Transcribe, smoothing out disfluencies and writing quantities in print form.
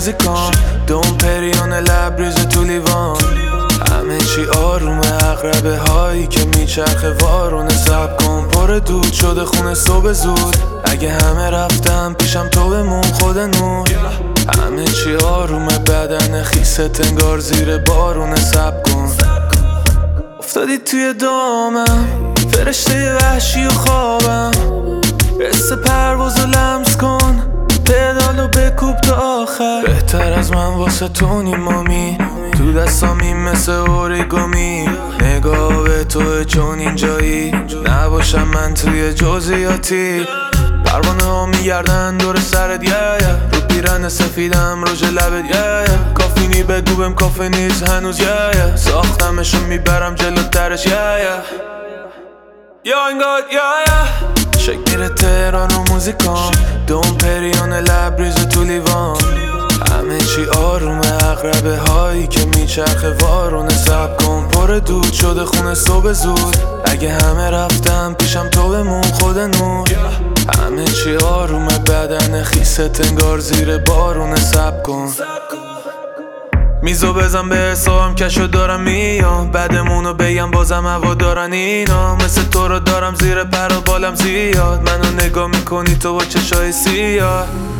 موزیکام دوم پریون لبریز تو لیوان همه چی آرومه عقربه هایی که میچرخه وارونه سب کن پر دود شده خونه صبح زود اگه همه رفتم پیشم تو بمون خود نور همه چی آرومه بدن خیست انگار زیر بارونه سب کن افتادی توی دامم فرشته وحشی و خوابم حس پروازو لمس کن پدالو بکوب تا آخر بهتر از من واسه تو نیمامی تو دستامی مثل اوریگامی نگاه به توه چون اینجایی نباشم من توی جزئیاتی پروانه ها میگردن دور سرت رو پیرن سفیدم روژ لبت کافینی بگو بهم کافه نیست هنوز ساختمشو میبرم جلوترش انگار شک میره تهران و موزیکام دوم پریون لبریز تو لیوان همه چی آرومه عقربه هایی که میچرخه وارونه سب کن پر دود شده خونه صبح زود اگه همه رفتم پیشم تو بمون خود نور همه چی آرومه بدن خیست انگار زیر بارونه سب کن میزو بزن به حسابم کشو دارم میام بعدمونو بگم بازم هوا دارن اینا مثل تو رو دارم زیر پر و بالم زیاد منو نگاه میکنی تو با چشای سیاه